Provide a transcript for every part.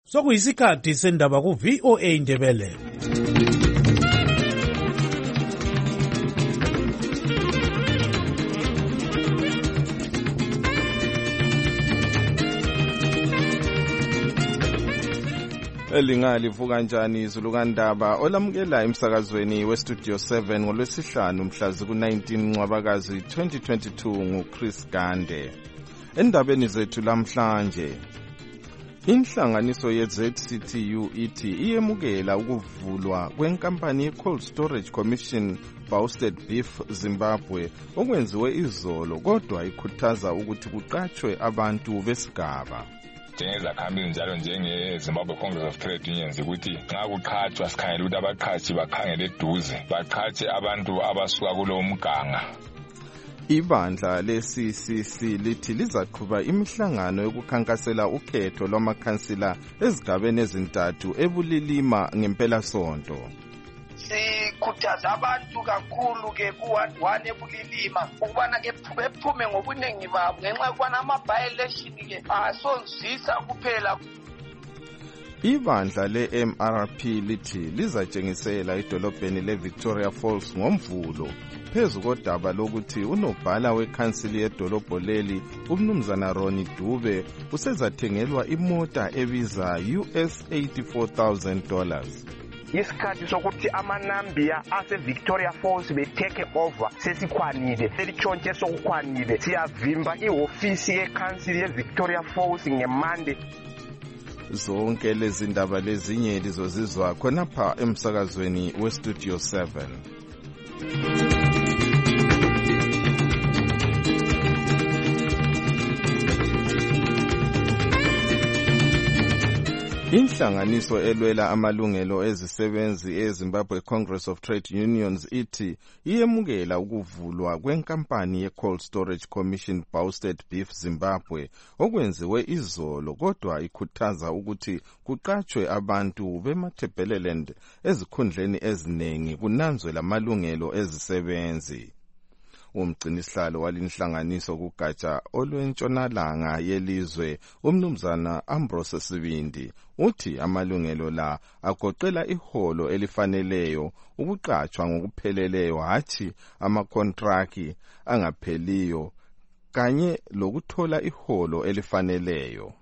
Sokuyisikhathi sendaba ku VOA Indebele. Elingalivu kanjani izulu kandaba olamukela emsakazweni westudio 7 ngolwesihlanu mhla ziku-19 Ncwabakazi 2022 nguChris Gande. Endabeni zethu lamhlanje, inhlanganiso ye-ZCTU ithi iyemukela ukuvulwa kwenkampani ye-Cold Storage Commission Bousted Beef Zimbabwe okwenziwe izolo, kodwa ikhuthaza ukuthi kuqatshwe abantu besigaba. Njengezakhambi njalo njenge-Zimbabwe Congress of Trade Unions ukuthi nxa kuqhatshwa sikhangele ukuthi abaqhatshi bakhangele eduze, baqhatshe abantu abasuka kulowo mganga. Ibandla le-CCC lithi lizaqhuba imihlangano yokukhankasela ukhetho lwamakhansila ezigabeni ezintathu eBulilima ngempelasonto. Sikhuthaza abantu kakhulu ke ku-1 eBulilima ukubana ke bephume ngobuningi babo ngenxa yokubana ama-by-election ke asonzisa kuphela. Ibandla le-MRP lithi lizatshengisela idolobheni le-Victoria Falls ngomvulo phezu kodaba lokuthi unobhala wekhansili yedolobho leli umnumzana Ronnie Dube usezathengelwa imota ebiza US $84,000. Isikhathi sokuthi amanambia ase-Victoria Falls be-take over sesikhwanile, selitshontshe sokukhwanile. Siyavimba ihofisi yekhansili ye-Victoria Falls ngeMonday. Zonke lezi ndaba lezinye lizozizwa khonapha emsakazweni westudio 7. Inhlanganiso elwela amalungelo ezisebenzi eZimbabwe Congress of Trade Unions ithi iyemukela ukuvulwa kwenkampani ye-Cold Storage Commission Bousted Beef Zimbabwe okwenziwe izolo, kodwa ikhuthaza ukuthi kuqatshwe abantu beMatabeleland ezikhundleni eziningi kunanzwe lamalungelo ezisebenzi. Umgcinisihlalo walinhlanganiso kugatsha olwentshonalanga yelizwe umnumzana Ambrose Sibindi uthi amalungelo la agoqela iholo elifaneleyo, ukuqatshwa ngokupheleleyo hathi amakontrakti angapheliyo kanye lokuthola iholo elifaneleyo.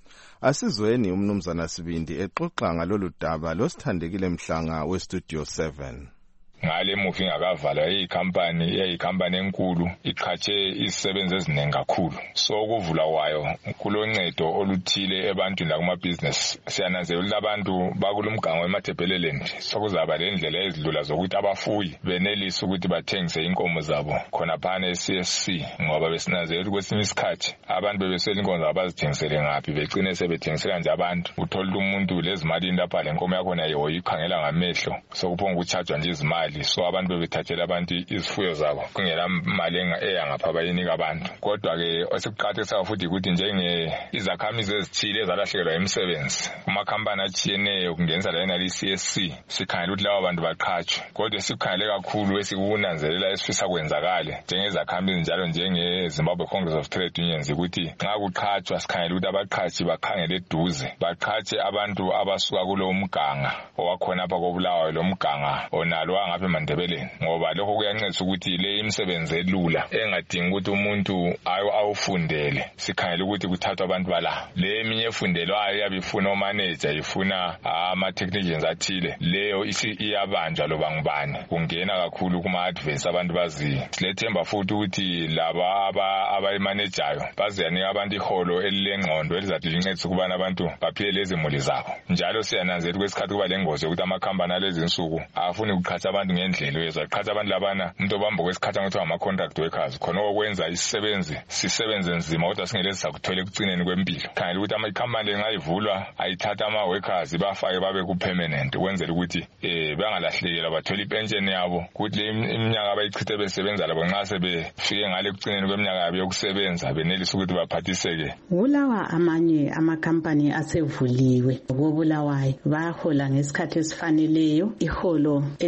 Asizweni umnumzana Sibindi exoxa ngalolu daba losithandekile Mhlanga westudio 7. Ngale mufi ngakavala iyikhampani enkulu iqhatshe izisebenzi eziningi kakhulu, so ukuvula wayo kuloncedo oluthile ebantwini lakuma-business. Siyananzela ukuthi abantu bakulumgango weMatabeleland sokuzaba lendlela ezidlula zokuthi abafuyi benelise ukuthi bathengise inkomo zabo khonaphana e-CSC, ngoba besinanzela ukuthi kwesinye isikhathi abantu bebeswela inkomo zabo bazithengisele ngaphi, begcine sebethengisela nje abantu. Uthola umuntu lezimalini lapha le nkomo yakho nayo ikhangela ngamehlo, sokuphonga ukutshajwa nje izimali. So abantu bebethathela abantu izifuyo zabo kungela mali eyangapha bayinika abantu. Kodwa ke osekuqakathisa futhi ukuthi njenge izakhamizi ezithile ezalahlekelwa imisebenzi kumakhampani atshiyeneyo kungenisa la CSC, sikhangela ukuthi labo bantu baqhatshwe. Kodwa sikhangele kakhulu esikunanzelela esifisa kwenzakale njengezakhamizi njalo njenge-Zimbabwe Congress of Trade Unions ukuthi nxa kuqhatshwa sikhangela ukuthi abaqhatshi bakhangele eduze, baqhatshe abantu abasuka kulowo mganga owakhona apha koBulawayo, lo mganga onalo ngapha eMandebeleni, ngoba lokho kuyancedisa ukuthi le imisebenzi elula engadingi ukuthi umuntu awufundele. Sikhangela ukuthi kuthathwa abantu bala le eminye efundelwayo yabe ifuna omanager, ifuna ama-technicians athile, leyo iyabanjwa loba ngubani, kungena kakhulu kuma-adverts abantu baziyo. Silethemba futhi ukuthi laba abayimanajayo baziyanika abantu iholo elilengqondo elizathi lincedise ukubana abantu baphile lezi muli zabo. Njalo siyananzela kwesikhathi kuba lengozi yokuthi amakhampani alezi insuku afuni ukuqhatha abantu ngendlela uyezaqhatha abantu labana umuntu obamba kwesikhathi angithiwa ama-contract workers, khona okwenza isisebenzi sisebenze nzima kodwa singelezi sakuthola ekucineni kwempilo. Khangela ukuthi amakhampani nxa ivulwa ayithatha ama-workers bafake babe ku-permanent ukwenzela ukuthi bangalahlekelwa bathole ipensheni yabo, ukuthi le iminyaka abayichithe besebenza labo nxa sebefike ngale ekucineni kweminyaka yabo yokusebenza benelise ukuthi baphathiseke. Kulawa amanye amakhampani asevuliwe koBulawayo bayahola ngesikhathi esifaneleyo, iholo elingaba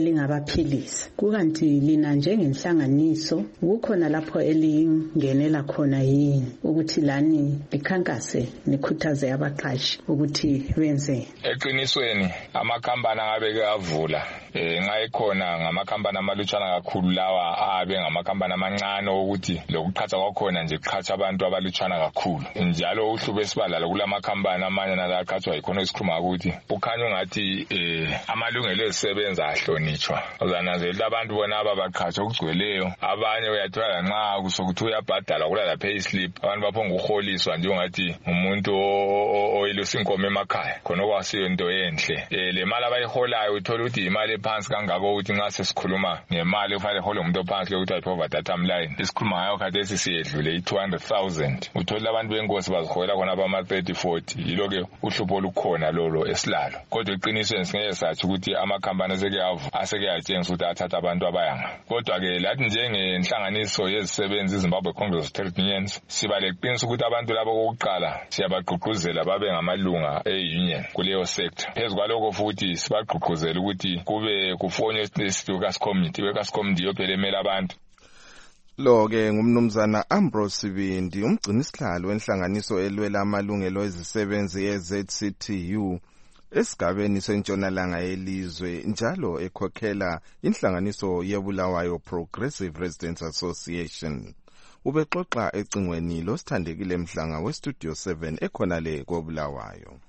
baphilise. Kukanti lina njengenhlanganiso kukhona lapho elingenela khona yini ukuthi lani likhankase nikhuthaze abaqashi ukuthi benze? Eqinisweni amakhampani angabeke avula nxa ekhona ngamakhampani amalutshwana kakhulu lawa abe ngamakhampani amancane ukuthi lokuqhatsha kwakhona nje kuqhatsha abantu abalutshwana kakhulu. Njalo uhlube esibalala kulamakhampani amanye nalaqhatsha yikhona esikhuluma ukuthi ukhanya ungathi amalungelo ezisebenza ahlonitshwa. Uzananzelela abantu bona abaqhatsha ukugcweleyo, abanye uyathola nxa kusokuthi uyabhadala kulala pay slip, abantu baphonga uholiswa nje ungathi umuntu oyilusa inkomo emakhaya khona okwasiyo into enhle. Le mali abayiholayo uthola ukuthi imali ephansi kangako ukuthi nxa sesikhuluma ngemali efanele ihole umuntu ophansi ukuthi ayiphova datum line esikhuluma ngayo khathesi siyedlule i200,000. Uthola abantu benkosi baziholela khona abama 30-40. Yilo-ke uhlupho olukhona lolo esilalo. Kodwa eqinisweni singeke sathi ukuthi amakhampani aseke atshengisa ukuthi athatha abantu abayanga. Kodwa-ke lathi njengenhlanganiso yezisebenzi iZimbabwe Congress of Trade Unions siba leqiniso ukuthi abantu labo kokuqala siyabagqugquzela babe ngamalunga e-union kuleyo sector. Phezu kwalokho futhi sibagqugquzela ukuthi kube kufonywe i-Workers Committee yophela emela abantu. Lo-ke ngumnumzana Ambrose Sibindi, umgcinisihlalo wenhlanganiso elwela amalungelo ezisebenzi ye-ZCTU esigabeni sentshonalanga yelizwe, njalo ekhokhela inhlanganiso yeBulawayo Progressive Residents Association. Ubexoxa ecingweni losithandekile Mhlanga weStudio 7 ekhonale koBulawayo.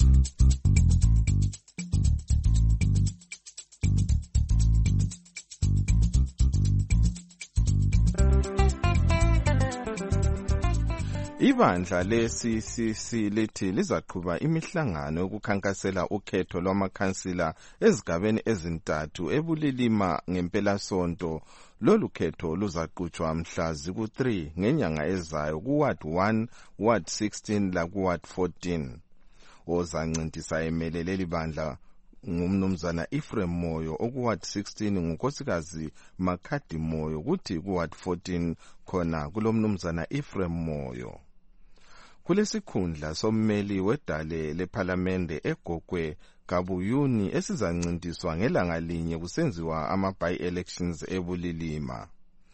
Ibandla le-CCC lithi lizaqhuba imihlangano yokukhankasela ukhetho lwamakhansila ezigabeni ezintathu eBulilima ngempelasonto. Lolu khetho luzaqhutshwa mhla ziku-3 ngenyanga ezayo kuWard 1, Ward 16 lakuWard 14. Ozancintisa emele leli bandla ngumnumzana Ephraim Moyo, okuWard 16 ngunkosikazi Makhadi Moyo, kuthi kuWard 14 khona kulomnumzana Ephraim Moyo. Kulesikhundla sommeli wedale lephalamende eGogwe Kabuyuni esizancintiswa ngelanga linye kusenziwa ama-by-elections eBulilima.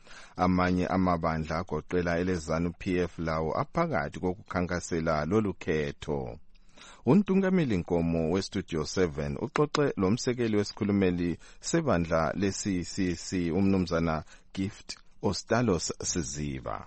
Amanye amabandla agoqela eleZANU PF lawo aphakathi kokukhankasela lolu khetho. Untungameli Nkomo weStudio 7 uxoxe lomsekeli wesikhulumeli sebandla le-CCC umnumzana Gift Ostalos Siziba.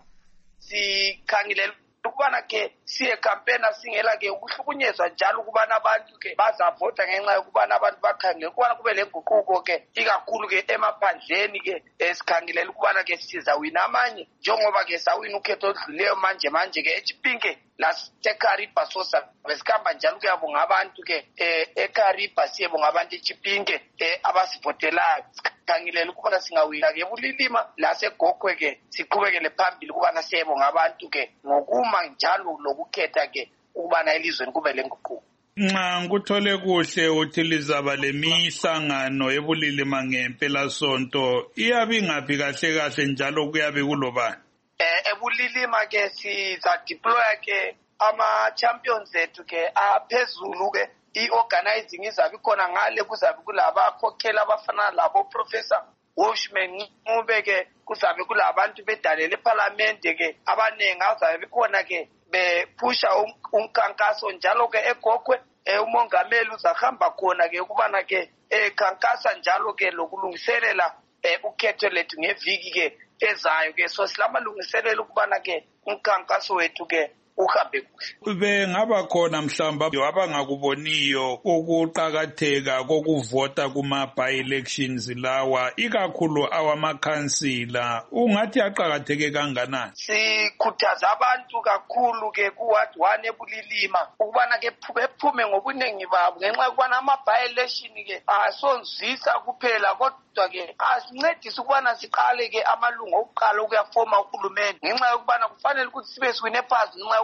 Sikhangile ukubana ke siye campaign singela ke ukuhlukunyezwa njalo ukubana abantu ke bazavota ngenxa yokubana abantu bakhangele ukubana kube lenguquko ke ikakhulu ke emaphandleni ke esikhangelela ukubana ke sizawina amanye njengoba ke sawina ukhetho odluleyo manje ke eChipinge laseKariba sosa besikhamba njalo kuyabonga abantu ke eKariba siyebonga abantu eChipinge abasivotelayo. Sikhangile ukubana singawina ke eBulilima laseGogwe ke siqhubekele phambili ukubana siyebonga abantu ke ngokuma njalo lokukhetha ke ukubana elizweni kube lenguquko. Nxa ngikuthole kuhle uthi lizaba lemihlangano eBulilima ngempelasonto, iyabe ingaphi kahle njalo kuyabe kulobani? eBulilima ke siza deploy ke ama-champions ethu ke aphezulu ke i-organizing izabe khona ngale kuzabe kulabakhokhela abafana labo Professor Washman Ncube ke kuzabe kulabantu bedale lephalamende ke abanengi azabe khona ke bephusha umkhankaso njalo ke eGogwe umongameli uzahamba khona ke ukubana ke ekhankasa njalo ke lokulungiselela ukhetho lethu ngeviki ke ezayo ke so silamalungiselelo ukubana ke umkhankaso wethu ke uhambe kuhle. Bengaba khona mhlawumbe abangakuboniyo ukuqakatheka kokuvota kuma-by-elections lawa ikakhulu awamakhansila, ungathi aqakatheke kanganani? Sikhuthaza abantu kakhulu ke kuWard 1 eBulilima ukubana ke bephume ngobunengi babo ngenxa yokubana ama-by-election ke asonzisa kuphela kodwa ke asincedise ukubana siqale ke amalungu okuqala ukuyafoma uhulumende ngenxa yokubana kufanele ukuthi sibe siwine phazi ngenxa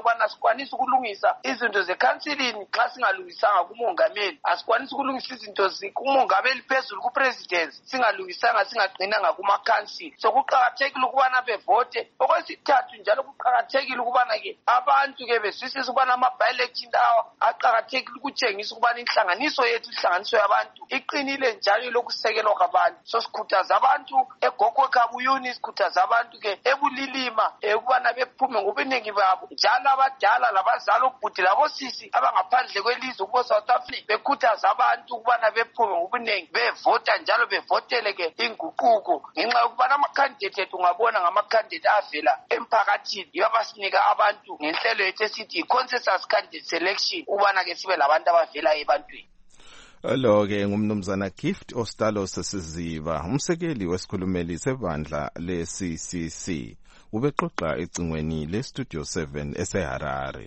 ukubana sikwanisa ukulungisa izinto zekhansilini xa singalungisanga kumongameli, asikwanisa ukulungisa izinto kumongameli phezulu kupresidency singalungisanga singaqinanga kumakhansili. So kuqakathekile ukubana bevote. Okwesithathu njalo kuqakathekile ukubana ke abantu ke bezwisise ukubana ama-by-election lawa aqakathekile ukutshengisa ukubana inhlanganiso yethu, inhlanganiso yabantu iqinile njalo lokusekelwa kwabantu. So sikhuthaza abantu eGogo Kabuyuni, sikhuthaza abantu ke eBulilima ukubana bephume ngobuningi babo, njalo abadala labazali obhuti labosisi abangaphandle kwelizwe kubo South Africa bekhuthaza abantu ukubana bephume ngobuningi bevota njalo bevotele ke inguquko, ngenxa yokubana amakhandidate ethu ungabona ngamakhandidate avela emphakathini yibo abasinika abantu ngenhlelo yethu esithi i-consensus candidate selection ukubana ke sibe labantu abavela ebantwini. Lo-ke ngumnumzana Gift Ostalo Sesiziba, umsekeli wesikhulumeli sebandla le-CCC, ubexoxa ecingweni le-Studio 7 eseHarare.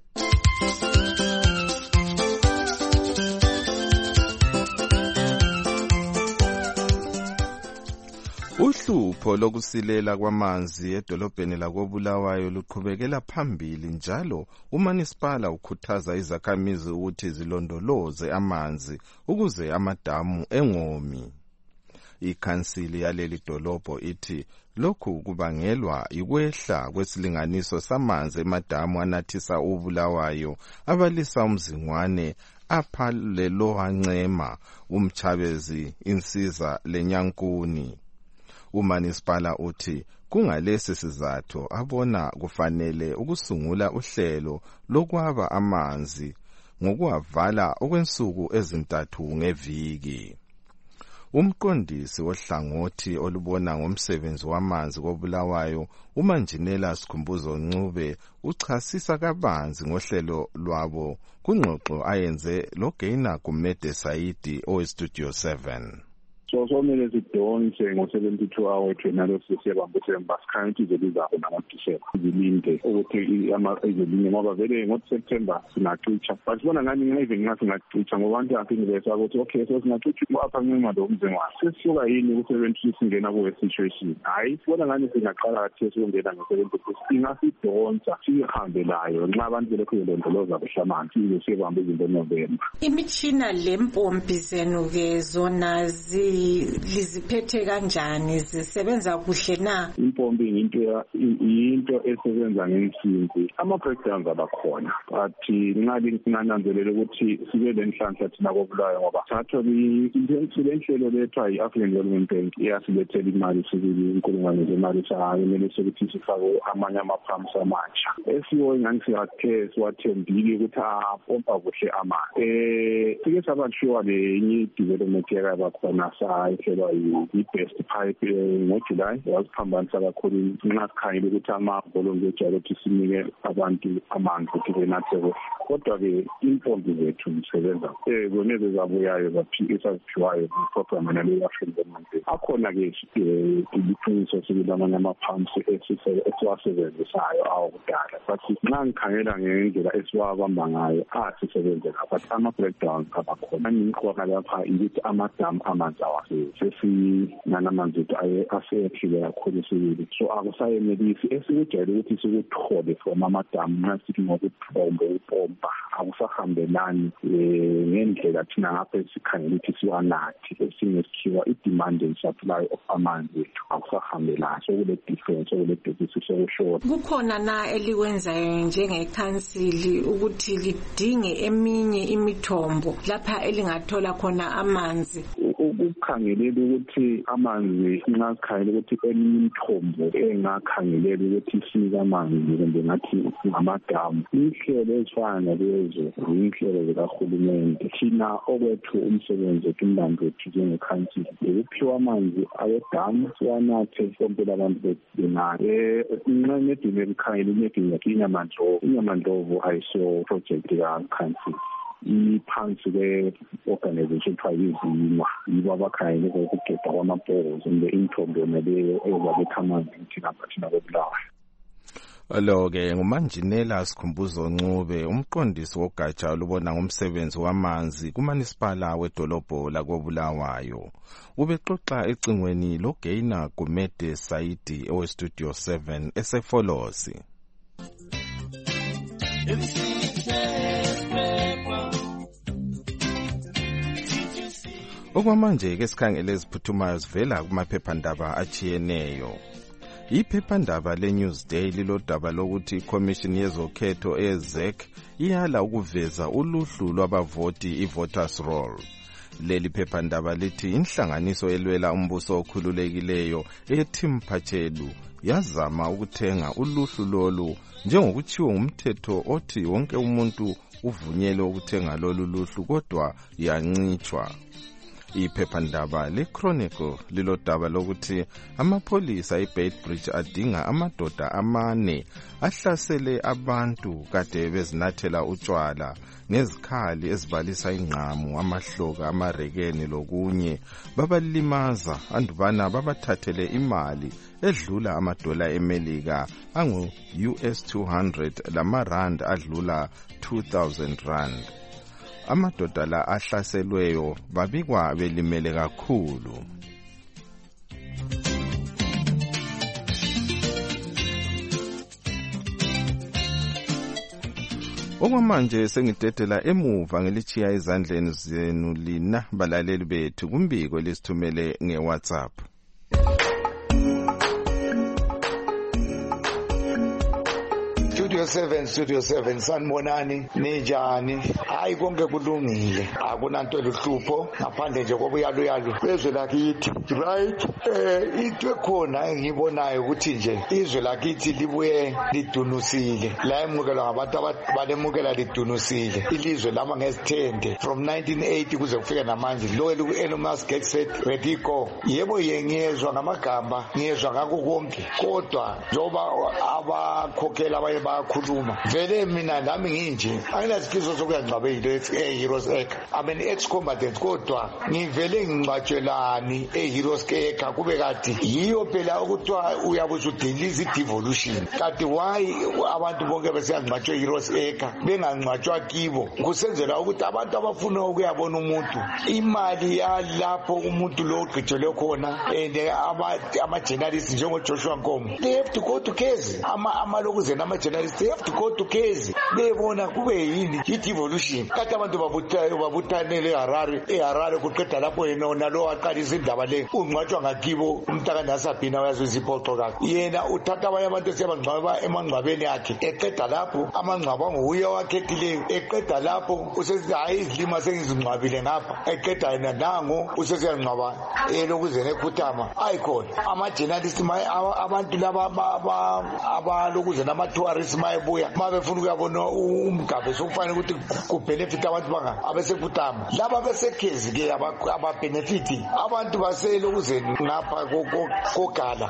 Uhlupho lokusilela kwamanzi edolobheni lakoBulawayo luqhubekela phambili, njalo uManisipala ukhuthaza izakhamizi ukuthi zilondoloze amanzi ukuze amadamu engomi. Ikhansili yaleli dolobho ithi lokhu kubangelwa yikwehla kwesilinganiso samanzi emadamu anathisa uBulawayo abalisa umzingwane aphalelo-Hancema, uMchabezi, Insiza leNyankuni. uManisipala uthi kungalesi sizathu abona kufanele ukusungula uhlelo lokwaba amanzi ngokuwavala okwensuku ezintathu ngeviki. Umqondisi wohlangothi olubona ngomsebenzi wamanzi koBulawayo, uManjinela Sikhumbuzo Ncube, uchasisa kabanzi ngohlelo lwabo kungxoxo ayenze loGeina Gumede Saidi oweStudio 7. Somele sidonse ngo-72 hour nalo sisiyabambisela sikhanye izolizakho namadisela zilinde ukuthi izelinye ngoba vele ngo-September singacitsha, but sibona ngani even nxa singacitsha ngoba abantu aphindilesa ukuthi okay so singacitsha apha Ncema lo mzingwane sesisuka yini ku-70 singena kuwe situation. Hayi, sibona ngani singaqala kathi siyongena ngo-70 singasidonsa sihambe layo nxa abantu belokhu belondoloza kuhlamanzi size siyabamba izinto November. Imitshina lempompi zenu-ke zona liziphethe kanjani, zisebenza kuhle na? Impompi yinto esebenza ngensimbi, ama-breakdowns abakhona, but nxa singananzelela ukuthi sibe lenhlanhla thina koBulawayo ngoba sathola inhlelo lethu yi-African Development Bank iyasilethela imali sibili inkulungwane zemali sayimele sokuthi sifake amanye ama-pumps amatsha esiwo ingani siwathembile ukuthi apompa kuhle amanzi. Sike sabatshiwa lenye development yakabakhona sayihlelwa yi-Best Pipe ngoJulayi, wasiphambanisa kakhulu nxa sikhangele ukuthi amavolontiya ejayele ukuthi sinike abantu amanzi ukuthi benathe kuhle. Kodwa-ke impompi zethu zisebenza zoneze zabuyayo esaziphiwayo kwiprogramu naleyo i-African Development Bank. Akhona-ke iqiniso sibili amanye ama-pumps esiwasebenzisayo awokudala, but nxa ngikhangela ngendlela esiwabamba ngayo asisebenzela, but ama-breakdowns abakhona. Ngiqoka lapha ukuthi amadamu amanzi sesinamanzi ethu aseyehlile kakhulu sibili, so akusayenelisi esikujayele ukuthi sikuthole from amadamu nxa sithi ngokupompa akusahambelani ngendlela thina ngapha esikhangela ukuthi siwanathe esinye sikhiwa i-demand and supply of amanzi ethu akusahambelani, sokule-difference, sokule-deficit, sokushort. Kukhona na elikwenzayo njengekhansili ukuthi lidinge eminye imithombo lapha elingathola khona amanzi? Ukukhangelela ukuthi amanzi nxa sikhangela ukuthi eminye imithombo engakhangelela ukuthi isinike amanzi kumbe ngathi amadamu, inhlelo ezifana nalezo inhlelo zikahulumende. Thina okwethu umsebenzi wethu umlando wethu njengekhansili ukuphiwa amanzi awedamu siwanathe sompela abantu benathe. Nxa nedinga elikhangela inedinga inyamandlovu ayiso project kakhansili iphansi kwe-organization kuthiwa yiZIMA, yibo abakhangele ukugeda kwamabhozi kumbe imithombo yonaleyo ezabetha amanzi thina koBulawayo. Lo-ke nguManjinela Sikhumbuzo Ncube, umqondisi wogatsha olubona ngomsebenzi wamanzi kuManisipala wedolobho lakoBulawayo. Ubexoxa ecingweni loGeina Gumede Saidi oweStudio 7 esefolosi. Okwamanje ke sikhangele eziphuthumayo zivela kumaphephandaba achiyeneyo. Iphephandaba leNewsday lilodaba lokuthi iCommission yezokhetho eZEC iyala ukuveza uluhlu lwabavoti iVoters Roll. Leli phephandaba lithi inhlanganiso elwela umbuso okhululekileyo eTim Pachelu yazama ukuthenga uluhlu lolu njengokutshiwo ngumthetho othi wonke umuntu uvunyelwe ukuthenga lolu luhlu kodwa yancitshwa. Iphephandaba leChronicle lilodaba lokuthi amapholisa eBeitbridge adinga amadoda 4 ahlasele abantu kade bezinathela utshwala nezikhali ezibalisa ingqamu, amahloka, amarekeni lokunye, babalimaza andubana babathathele imali edlula amadola eMelika angu US 200 lamarand adlula 2000 rand. Amadoda la ahlaselweyo babikwa belimele kakhulu. Okwamanje sengidedela emuva ngelichiya ezandleni zenu lina balaleli bethu kumbiko lisithumele ngeWhatsApp. Studio 7 sanibonani ninjani? Hayi konke kulungile, akunanto eluhlupho ngaphandle nje kobuyaluyalu bezwe lakithi, right? Into ekhona engibonayo ukuthi nje izwe lakithi libuye lidunusile, la emukelwa ngabantu abalemukela lidunusile ilizwe lama ngesithende from 1980 kuze kufike namanje. Lo Elon Musk said retiko, yebo yengezwa ngamagamba, ngezwa ngakho konke, kodwa njoba abakhokhela abaye bakhuluma vele mina nami nginje anginazifiso sokuyangcwabe into eHeroes Acre. I'm an ex-combatant kodwa ngivele ngingcwatshelani eHeroes Acre kube kati yiyo phela ukuthiwa uyabuza udelize devolution. Kati why abantu bonke besiyangcwatshwa eHeroes Acre bengangcwatshwa kibo? Kusenzela ukuthi abantu abafuna ukuyabona umuntu imali yalapho umuntu lo ugqitshelwe khona and ama-journalists njengoJoshua Nkomo they have to go to case amalokuze nama-journalists they have to go to case bebona kube yini i-devolution. Kati abantu babuthanele eHarare kuqeda lapho yena lo aqalisa indaba le ungcwatshwa ngakibo umntakandasabhina uyaziziphoxo kakho yena uthatha abanye abantu esiyabangcwaba emangcwabeni akhe eqeda lapho amangcwaba nguye owakhethileyo eqeda lapho usesithi hayi izilima sengizingcwabile ngapha eqeda yena nango usesiyangcwaba elokuze nekhuthama ayikhona ama-journalist abantu laba abalokuze nama-tourists mayebuya mabefuna ukuyabona umgabe sokufanele ukuthi kubenefit abantu bangani abesekhuthama laba besekhezi-ke ababenefiti abantu baselokuze ngapha kogala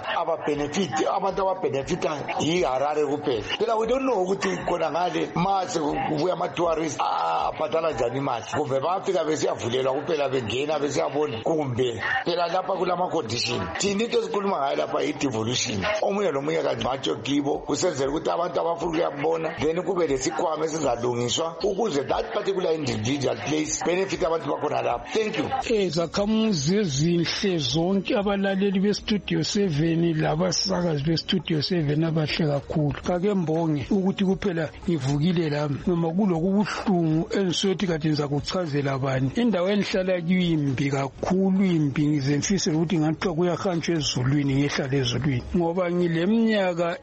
abantu ababenefita yiHarare kuphela. Phela we don't know ukuthi khona ngale mase kubuya ama-tourists abhadala njani imali kumbe bafika besiyavulelwa kuphela bengena besiyabona kumbe phela lapha kulama-condition. Thina into esikhuluma ngayo lapha i-devolution omunye nomunye kangcwatshwe kibo kusenzela ukuthi abantu abafuna ukuyabona then kube lesikhwama esizalungiswa ukuze that particular individual place benefit abantu bakhona lapha. Thank you. Zakhamuzi ezinhle zonke abalaleli bestudio 7 labasakazi bestudio 7 abahle kakhulu kake mbonge ukuthi kuphela ngivukile lami noma kulokubuhlungu engisothi kade ngizakuchazela abani. Indawo engihlala kuyimbi kakhulu imbi ngizemfisela ukuthi ngathiwa kuyahanjwa ezulwini ngehlala ezulwini ngoba ngileminyaka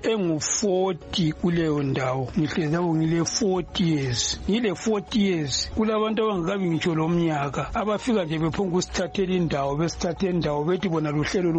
engu-40 kuleyo ndawo ngihlezi nabo ngile 40 years ngile 40 years kulabantu abangakabi ngitsho lo mnyaka abafika nje bephonga usithathela indawo besithathela indawo bethi bona luhlelo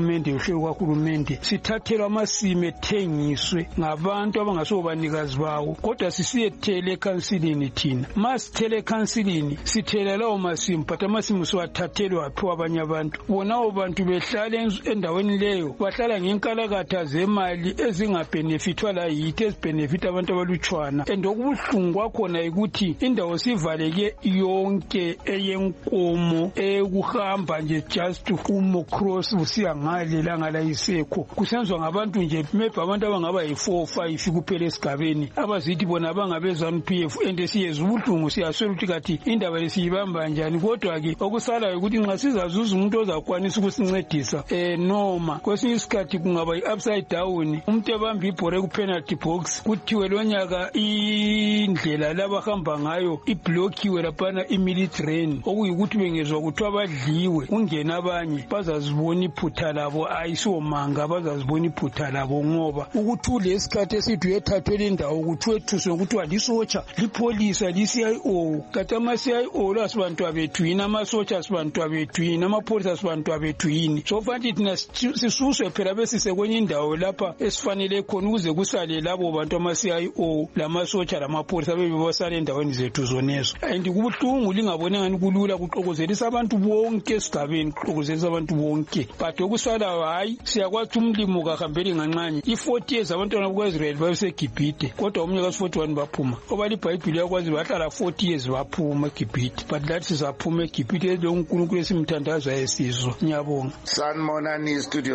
lukahulumende sithathelwa amasimu ethengiswe ngabantu abangasobanikazi bawo kodwa sisiyethele ekhansilini thina masithele ekhansilini sithele lawo masimu but amasimu siwathathelwa aphiwa abanye abantu bonabo bantu behlala endaweni leyo bahlala ngenkalakatha zemali ezingabhenefithwa la yithi ezibhenefitha abantu abalutshwana and okubuhlungu kwakhona ukuthi indawo sivaleke yonke eyenkomo ekuhamba nje just umo cross usiya ngale langala isekho kusenzwa ngabantu nje maybe abantu abangaba yi4-5 kuphela esigabeni abazithi bona bangabezana PF and siyeza ubuhlungu siyaswela ukuthi kathi indaba lesiyibamba njani kodwa ke okusalayo ukuthi nxa sizazuza umuntu ozakwanisa ukusincedisa noma kwesinye isikhathi kungaba yi-upside down umuntu ebamba ibhore ku-penalty box 6 kuthiwe lonyaka indlela labahamba ngayo iblokiwe laphana imilitary okuyikuthi bengezwa kuthiwa badliwe ungena abanye bazazibona iphutha labo ayisomanga bazazibona iphutha labo ngoba ukuthi ulesikhathi esithi uyethathwe indawo ukuthi wethuswe ukuthi walisotsha lipholisa li-CIO kati ama-CIO lasibantwa bethu yini amasotsha sibantwa bethu yini amapholisa sibantwa bethu yini so fanele thina sisuswe phela besise kwenye indawo lapha esifanele khona ukuze kusale labo bantu ama-CIO lamasotsha lamapholisa bebe basale endaweni zethu zonezo and kubuhlungu lingabone ngani kulula kuxokozelisa abantu bonke esigabeni kuxokozelisa abantu bonke but okusalayo hayi siyakwazi umlimo kahambeli nganxanye i-40 years abantwana bukwa-Israel babesegibhite kodwa umnyaka ka-41 baphuma oba libhayibhile yakwazi bahlala 40 years baphuma egibhite but lathi sizaphuma egibhite lo uNkulunkulu esimthandaza esizwe. Ngiyabonga. Sanibonani Studio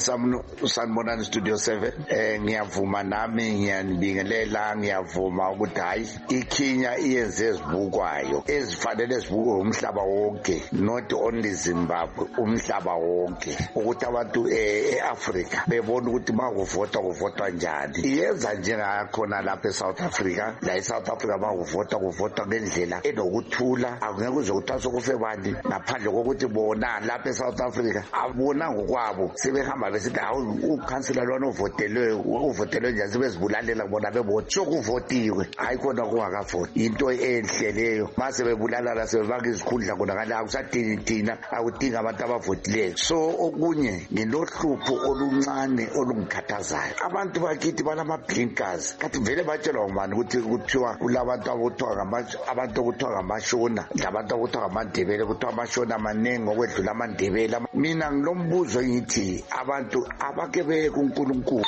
7 Sanibonani Studio 7 ngiyavuma nami ngiyanibingelela ngiyavuma ukuthi hayi iKenya iyenze ezibukwayo ezifanele zibukwe umhlaba wonke not only Zimbabwe umhlaba wonke ukuthi abantu eAfrica bebona ukuthi makuvotwa njani iyenza njengakhona lapha eSouth Africa la eSouth Africa makuvotwa ngendlela enokuthula akungeke kuze kuthathwe kufe bani ngaphandle kokuthi bona lapha eSouth Africa abona ngokwabo sebehamba besithi hawu ukhansela lona uvotelwe njani sebezibulalela bona bebona sokuvotiwe ayikhona kungakavoti into enhle leyo mase bebulalana sebebanga izikhundla kona ngala akusadingi thina akudinga abantu abavotileyo so okunye nginohlupho oluncane olungikhathazayo abantu bakithi banama-blinkers kathi vele batshelwa ngubani ukuthi kuthiwa kulabantu abantu okuthiwa ngamashona labantu okuthiwa ngamandebele kuthiwa amashona amaningi okwedlula amandebele mina ngilombuzo ngithi abantu abake beye kuNkulunkulu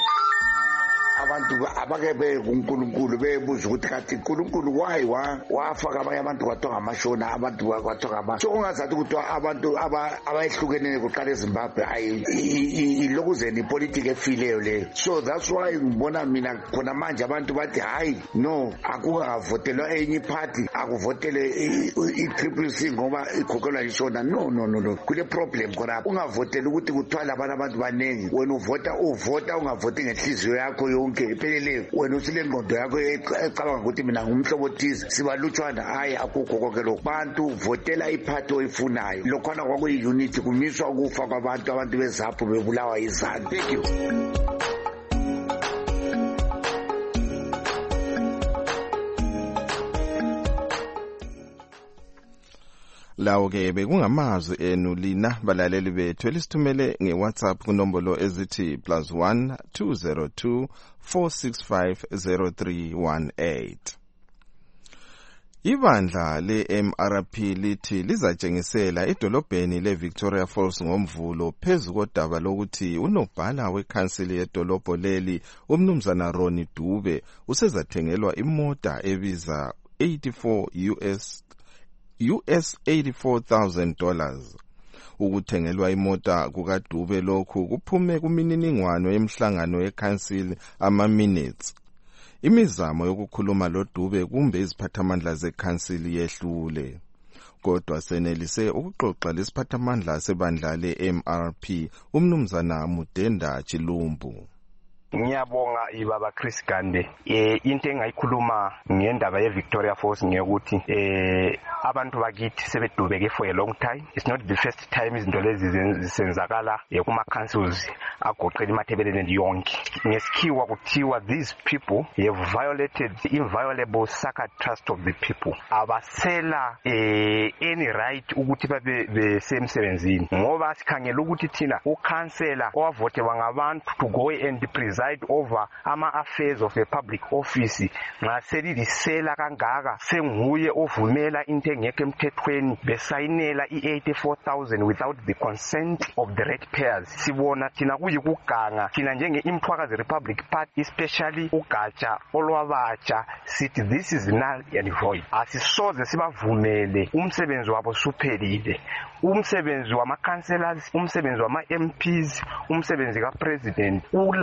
abantu abake beye kuNkulunkulu bebuza ukuthi kathi uNkulunkulu why wafaka abanye abantu kwathiwa ngamashona abantu kwathiwa ngama so ungazathi ukuthi abantu abayehlukenene kuqala eZimbabwe ilokuzeni ipolitiki efileyo leyo so that's why ngibona mina khona manje abantu bathi hayi no akungavotelwa enye party akuvotele i-CCC ngoba ikhokhelwa ishona no kule problem khona ungavotela ukuthi kuthwala abantu baningi wena uvota ungavoti ngenhliziyo yakho yonke iphelele wena usile ngqondo yakho ecabanga ukuthi mina ngumhlobo thize sibalutshwana hayi akukho konke lokho bantu votela iphathi oyifunayo lokhona kwakuyi-unity kumiswa ukufa abantu bezaphu bebulawa izandla. Thank you. Lawo ke bekungamazwi enu lina balaleli bethu elisithumele ngeWhatsApp kunombolo ezithi +1 202 465 0318. Ibandla le-MRP lithi lizatshengisela edolobheni le-Victoria Falls ngomvulo phezu kodaba lokuthi unobhala wekhansili yedolobho leli umnumzana Ronnie Dube usezathengelwa imota ebiza $84,000. Ukuthengelwa imota kukaDube lokhu kuphume kumininingwano yemhlangano yekhansili ama-minutes. Imizamo yokukhuluma loDube kumbe iziphathamandla zekhansili yehlule. Kodwa senelise ukuxoxa lesiphathamandla sebandla le-MRP umnumzana Mudenda Chilumbu. Ngiyabonga ibaba Chris Gande. Into engayikhuluma ngendaba yeVictoria Falls ngiyokuthi abantu bakithi sebedubeke for a long time. It's not the first time izinto lezi zisenzakala kuma councils agoqela imathebeleni yonke. Ngesikhiwa kuthiwa these people have violated the inviolable sacred trust of the people. Abasela any right ukuthi babe semsebenzini. Ngoba sikhangela ukuthi thina ukhansela owavotelwa ngabantu to go and preside over ama-affairs of a public office nxa selilisela kangaka senguye ovumela into engekho emthethweni besayinela i-84,000 without the consent of the ratepayers. Sibona thina kuyikuganga thina njenge-Imthwakazi Republic Party especially ugatsha olwabatsha sithi this is null and void. Asisoze sibavumele umsebenzi wabo suphelile. Umsebenzi wama-councillors, umsebenzi wama-MPs, umsebenzi ka-president ulakho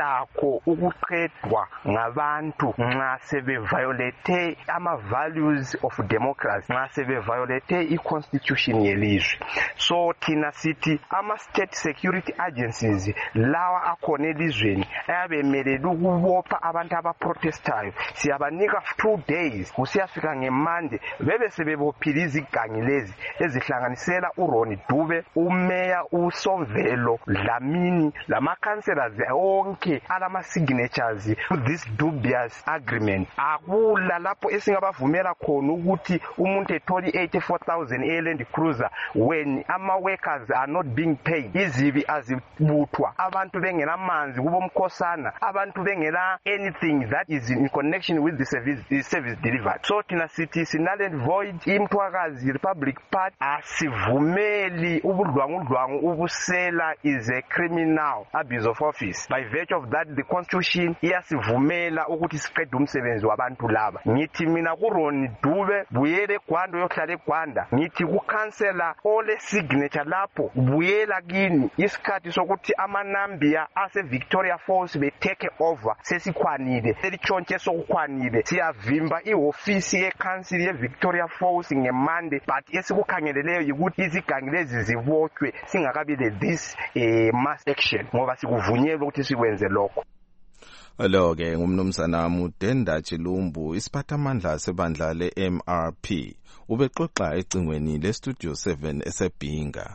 inhlupho ukuqedwa ngabantu nxa sebeviolate ama-values of democracy, nxa sebeviolate i-constitution yelizwe. So thina sithi ama-state security agencies lawa akhona elizweni ayabemelele ukubopha abantu abaprotestayo, siyabanika 2 days kusiyafika ngeMonday bebe sebebophile izigangi lezi ezihlanganisela uRoni Dube, umeya uSomvelo Dlamini lama-councillors onke alama-signatures to this dubious agreement. Akula lapho esingabavumela khona ukuthi umuntu etholi 84,000 e-Land Cruiser when ama-workers are not being paid, izibi azibuthwa, abantu bengelamanzi kubomkhosana, abantu bengela anything that is in connection with the service delivered. So thina sithi sinale void imthwakazi Republic Party asivumeli ubudlwangudlwangu ubusela is a criminal abuse of office. By virtue of that the constitution iyasivumela ukuthi siqede umsebenzi wabantu laba. Ngithi mina kuRoni Dube buyele eGwanda uyohlala eGwanda, ngithi kucancela ole signature lapho buyela kini, isikhathi sokuthi amanambia ase Victoria Falls be take over sesikhwanile, selitshontshe sokukhwanile. Siyavimba ihofisi yeCouncil ye Victoria Falls ngeMonday, but esikukhangeleleyo ukuthi izigangi lezi zibotshwe singakabi le this mass action ngoba sikuvunyelwa ukuthi sikwenze lokho. Lo-ke ngumnumzana Mudenda Chilumbu, isiphathamandla sebandla le-MRP, ubexoxa ecingweni le-Studio 7 eseBhinga.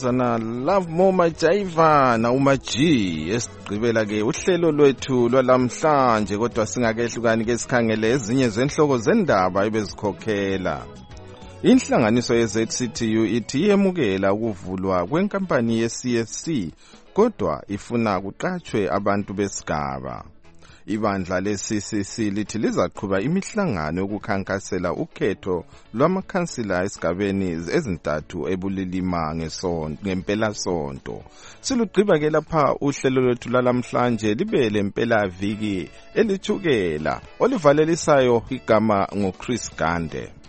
umnumzana Love Moma Jaiva na umaji esigqibela ke uhlelo lwethu lwalamhlanje kodwa singakehlukani ke sikhangele ezinye zenhloko zendaba ebezikhokhela. Inhlanganiso ye-ZCTU ithi yemukela ukuvulwa kwenkampani ye-CFC kodwa ifuna kuqatshwe abantu besigaba. Ibandla le-CCC lithi lizaqhuba imihlangano yokukhankasela ukhetho lwamakhansila esigabeni ezintathu ebulilima ngempela sonto. Silugqiba ke lapha uhlelo lwethu lalamhlanje libe lempela viki elithukela olivalelisayo igama ngoChris Gande.